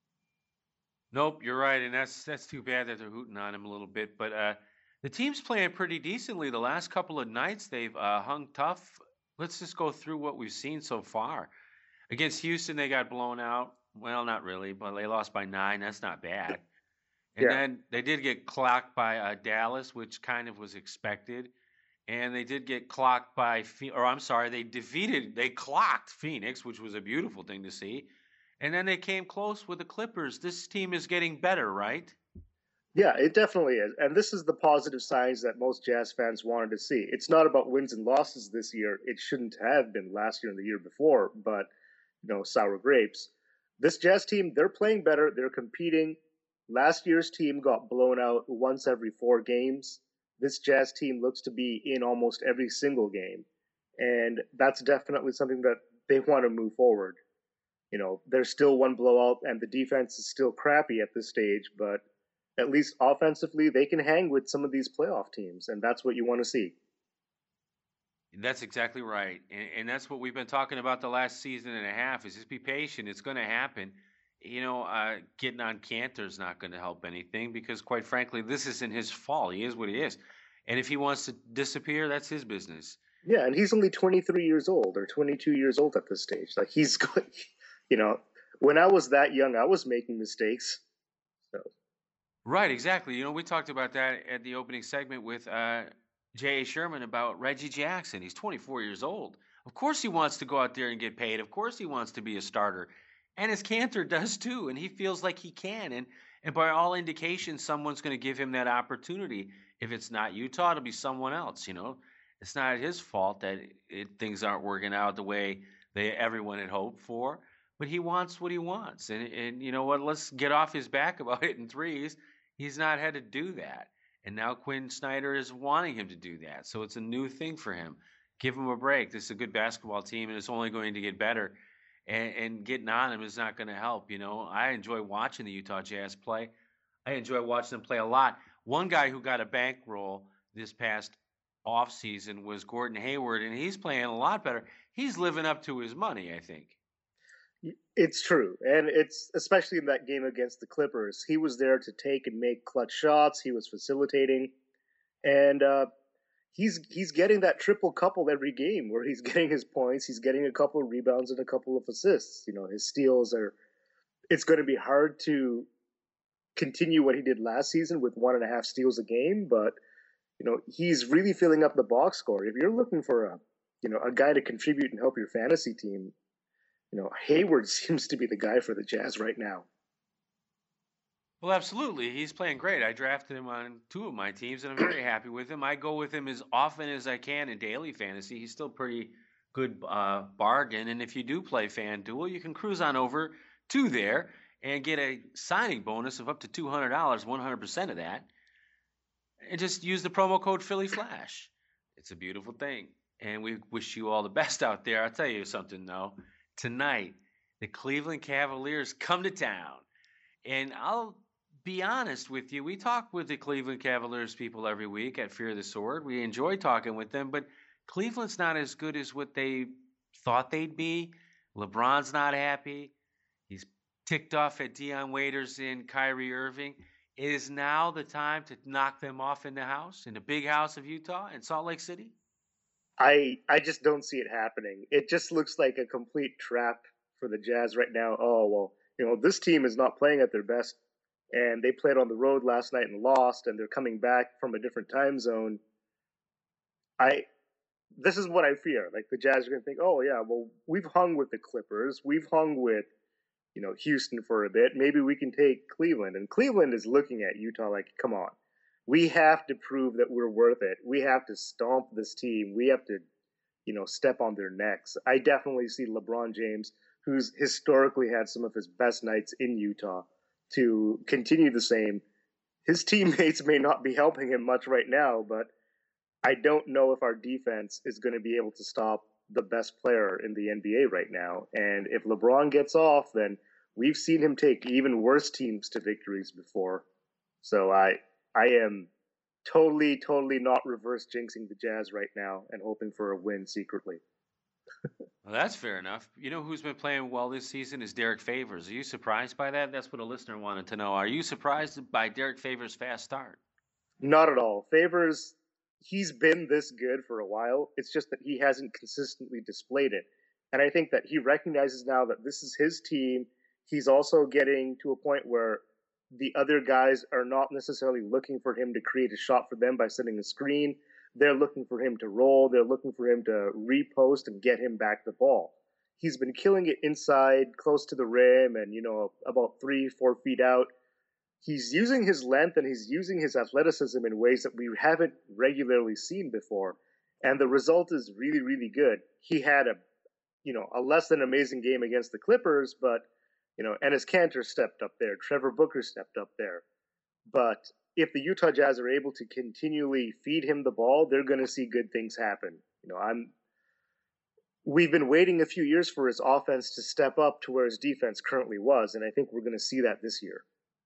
Nope, you're right, and that's that's too bad that they're hooting on him a little bit. But uh, the team's playing pretty decently. The last couple of nights they've uh, hung tough. Let's just go through what we've seen so far. Against Houston, they got blown out. Well, not really, but they lost by nine. That's not bad. And Yeah. then they did get clocked by uh, Dallas, which kind of was expected. And they did get clocked by, Phe- or I'm sorry, they defeated, they clocked Phoenix, which was a beautiful thing to see. And then they came close with the Clippers. This team is getting better, right? Yeah, it definitely is. And this is the positive signs that most Jazz fans wanted to see. It's not about wins and losses this year. It shouldn't have been last year and the year before, but, you know, sour grapes. This Jazz team, they're playing better. They're competing. Last year's team got blown out once every four games. This Jazz team looks to be in almost every single game. And that's definitely something that they want to move forward. You know, there's still one blowout and the defense is still crappy at this stage, but at least offensively, they can hang with some of these playoff teams, and that's what you want to see. That's exactly right. And, and that's what we've been talking about the last season and a half is just be patient. It's going to happen. You know, uh, getting on Cantor is not going to help anything because, quite frankly, this isn't his fault. He is what he is. And if he wants to disappear, that's his business. Yeah, and he's only twenty-three years old or twenty-two years old at this stage. Like, he's going, you know, when I was that young, I was making mistakes. So. Right, exactly. You know, we talked about that at the opening segment with uh, J A. Sherman about Reggie Jackson. He's twenty-four years old. Of course he wants to go out there and get paid. Of course he wants to be a starter. And his Cantor does too, and he feels like he can. And, and by all indications, someone's going to give him that opportunity. If it's not Utah, it'll be someone else, you know. It's not his fault that it, things aren't working out the way they everyone had hoped for. But he wants what he wants. And, and you know what? Let's get off his back about hitting threes. He's not had to do that. And now Quinn Snyder is wanting him to do that. So it's a new thing for him. Give him a break. This is a good basketball team, and it's only going to get better. And, and getting on him is not going to help. You know, I enjoy watching the Utah Jazz play. I enjoy watching them play a lot. One guy who got a bankroll this past offseason was Gordon Hayward, and he's playing a lot better. He's living up to his money, I think. It's true. And it's especially in that game against the Clippers. He was there to take and make clutch shots. He was facilitating. And uh, he's he's getting that triple couple every game where he's getting his points. He's getting a couple of rebounds and a couple of assists. You know, his steals are – it's going to be hard to continue what he did last season with one and a half steals a game. But, you know, he's really filling up the box score. If you're looking for a, you know, a guy to contribute and help your fantasy team, you know, Hayward seems to be the guy for the Jazz right now. Well, absolutely. He's playing great. I drafted him on two of my teams, and I'm very happy with him. I go with him as often as I can in daily fantasy. He's still pretty good uh, bargain. And if you do play FanDuel, you can cruise on over to there and get a signing bonus of up to two hundred dollars, one hundred percent of that. And just use the promo code Philly Flash. It's a beautiful thing. And we wish you all the best out there. I'll tell you something, though. Tonight, the Cleveland Cavaliers come to town. And I'll be honest with you, we talk with the Cleveland Cavaliers people every week at Fear the Sword. We enjoy talking with them, but Cleveland's not as good as what they thought they'd be. LeBron's not happy. He's ticked off at Dion Waiters and Kyrie Irving. It is now the time to knock them off in the house, in the big house of Utah, in Salt Lake City? I I just don't see it happening. It just looks like a complete trap for the Jazz right now. Oh, well, you know, this team is not playing at their best, and they played on the road last night and lost, and they're coming back from a different time zone. I this is what I fear. Like, the Jazz are going to think, oh, yeah, well, we've hung with the Clippers. We've hung with, you know, Houston for a bit. Maybe we can take Cleveland. And Cleveland is looking at Utah like, come on. We have to prove that we're worth it. We have to stomp this team. We have to, you know, step on their necks. I definitely see LeBron James, who's historically had some of his best nights in Utah, to continue the same. His teammates may not be helping him much right now, but I don't know if our defense is going to be able to stop the best player in the N B A right now. And if LeBron gets off, then we've seen him take even worse teams to victories before. So I... I am totally, totally not reverse jinxing the Jazz right now and hoping for a win secretly. Well, that's fair enough. You know who's been playing well this season is Derek Favors. Are you surprised by that? That's what a listener wanted to know. Are you surprised by Derek Favors' fast start? Not at all. Favors, he's been this good for a while. It's just that he hasn't consistently displayed it. And I think that he recognizes now that this is his team. He's also getting to a point where the other guys are not necessarily looking for him to create a shot for them by setting a screen. They're looking for him to roll. They're looking for him to repost and get him back the ball. He's been killing it inside, close to the rim, and, you know, about three, four feet out. He's using his length and he's using his athleticism in ways that we haven't regularly seen before. And the result is really, really good. He had a, you know, a less than amazing game against the Clippers, but, you know, Enes Kanter stepped up there. Trevor Booker stepped up there. But if the Utah Jazz are able to continually feed him the ball, they're going to see good things happen. You know, I'm, we've been waiting a few years for his offense to step up to where his defense currently was. And I think we're going to see that this year.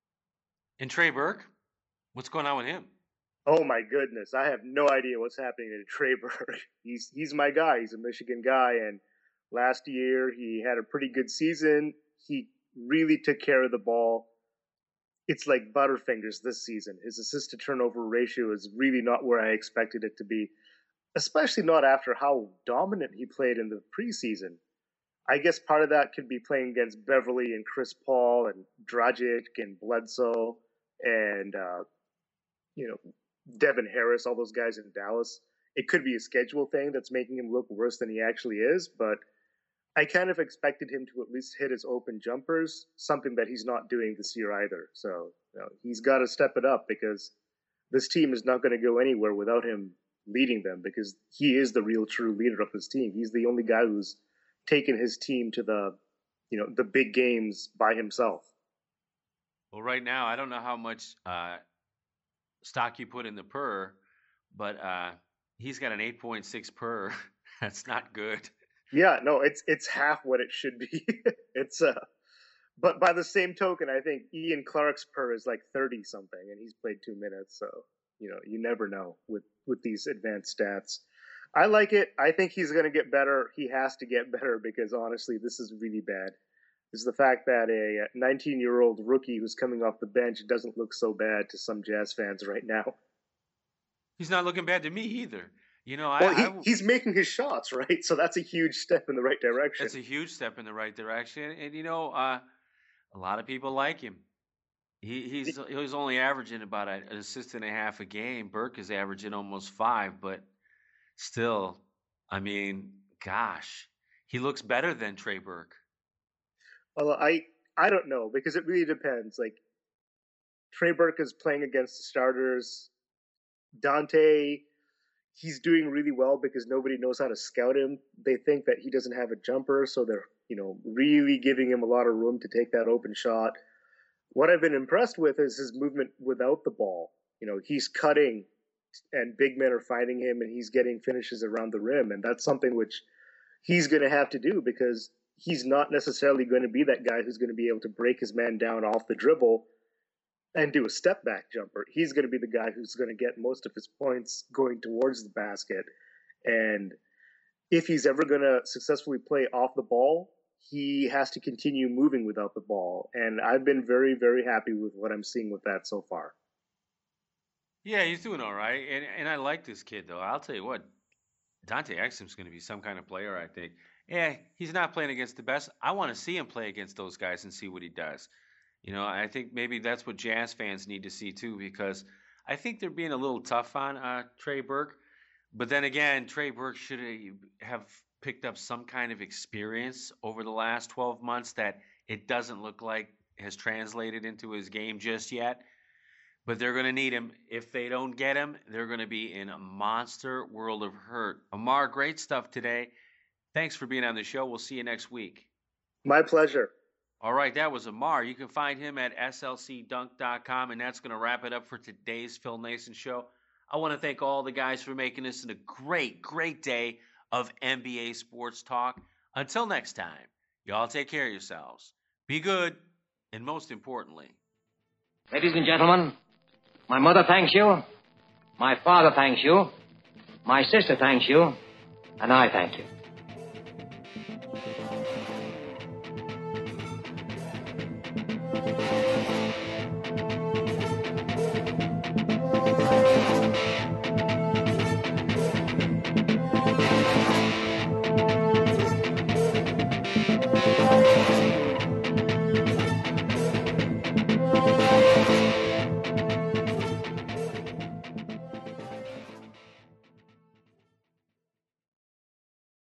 And Trey Burke, what's going on with him? Oh my goodness, I have no idea what's happening to Trey Burke. He's he's my guy. He's a Michigan guy, and last year he had a pretty good season. He really took care of the ball. It's like Butterfingers this season. His assist to turnover ratio is really not where I expected it to be, especially not after how dominant he played in the preseason. I guess part of that could be playing against Beverly and Chris Paul and Dragic and Bledsoe and, uh, you know, Devin Harris, all those guys in Dallas. It could be a schedule thing that's making him look worse than he actually is, but I kind of expected him to at least hit his open jumpers, something that he's not doing this year either. So, you know, he's got to step it up because this team is not going to go anywhere without him leading them, because he is the real true leader of this team. He's the only guy who's taken his team to the, you know, the big games by himself. Well, right now, I don't know how much uh, stock you put in the per, but uh, he's got an eight point six per. That's not good. Yeah, no, it's it's half what it should be. It's uh, but by the same token, I think Ian Clark's per is like thirty something, and he's played two minutes. So, you know, you never know with with these advanced stats. I like it. I think he's going to get better. He has to get better because, honestly, this is really bad. Is the fact that a nineteen-year-old rookie who's coming off the bench doesn't look so bad to some Jazz fans right now. He's not looking bad to me either. You know, I, well, he, I, he's making his shots, right? So that's a huge step in the right direction. That's a huge step in the right direction. And, you know, uh, a lot of people like him. He, he's he's only averaging about an assist and a half a game. Burke is averaging almost five, but still, I mean, gosh, he looks better than Trey Burke. Well, I I don't know, because it really depends. Like, Trey Burke is playing against the starters. Dante, he's doing really well because nobody knows how to scout him. They think that he doesn't have a jumper, so they're, you know, really giving him a lot of room to take that open shot. What I've been impressed with is his movement without the ball. You know, he's cutting and big men are finding him and he's getting finishes around the rim. And that's something which he's going to have to do because he's not necessarily going to be that guy who's going to be able to break his man down off the dribble and do a step back jumper. He's going to be the guy who's going to get most of his points going towards the basket. And if he's ever going to successfully play off the ball, he has to continue moving without the ball. And I've been very, very happy with what I'm seeing with that so far. Yeah, he's doing all right. And and I like this kid, though. I'll tell you what, Dante Exum's going to be some kind of player, I think. Yeah, he's not playing against the best. I want to see him play against those guys and see what he does. You know, I think maybe that's what Jazz fans need to see, too, because I think they're being a little tough on uh, Trey Burke. But then again, Trey Burke should have picked up some kind of experience over the last twelve months that it doesn't look like has translated into his game just yet. But they're going to need him. If they don't get him, they're going to be in a monster world of hurt. Amar, great stuff today. Thanks for being on the show. We'll see you next week. My pleasure. All right, that was Amar. You can find him at S L C dunk dot com, and that's going to wrap it up for today's Phil Nason Show. I want to thank all the guys for making this a great, great day of N B A sports talk. Until next time, y'all take care of yourselves. Be good, and most importantly, ladies and gentlemen, my mother thanks you, my father thanks you, my sister thanks you, and I thank you. Thank you.